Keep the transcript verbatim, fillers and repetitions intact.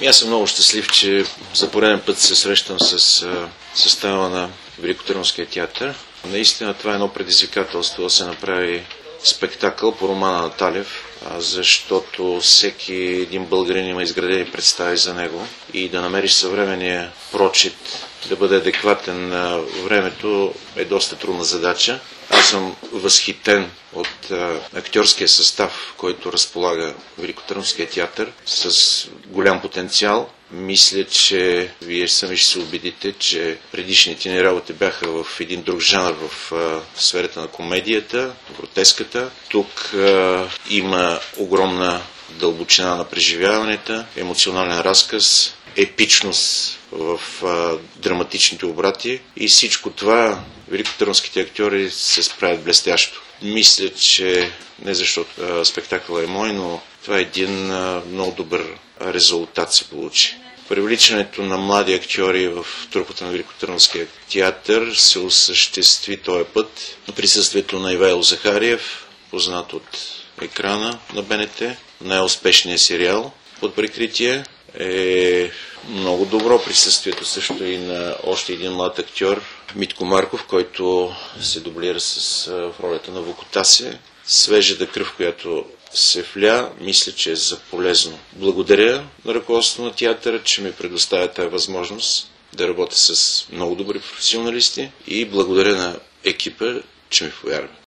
И аз съм много щастлив, че за пореден път се срещам с състава на Великотърновския театър. Наистина това е едно предизвикателство да се направи спектакъл по романа на Талев, защото всеки един българин има изградени представи за него и да намериш съвременния прочит, да бъде адекватен на времето е доста трудна задача. Аз съм възхитен от а, актьорския състав, който разполага Великотърновския театър с голям потенциал. Мисля, че вие сами ще се убедите, че предишните ни работи бяха в един друг жанр в а, сферата на комедията, гротеската. Тук а, има огромна дълбочина на преживяванията, емоционален разказ, епичност в а, драматичните обрати и всичко това великотърновските актьори се справят блестящо. Мисля, че не защото а, спектакъл е мой, но това е един а, много добър резултат се получи. Привличането на млади актьори в трупата на Великотърновския театър се осъществи този път на присъствието на Ивайло Захариев, познат от екрана на БНТ, най-успешният сериал Под прикритие. Е много добро присъствието също и на още един млад актьор, Митко Марков, който се дублира с, в ролята на Вукотасе. Свежата кръв, която се вля, мисля, че е за полезно. Благодаря на ръководството на театъра, че ми предоставя тази възможност да работя с много добри професионалисти и благодаря на екипа, че ми повярва.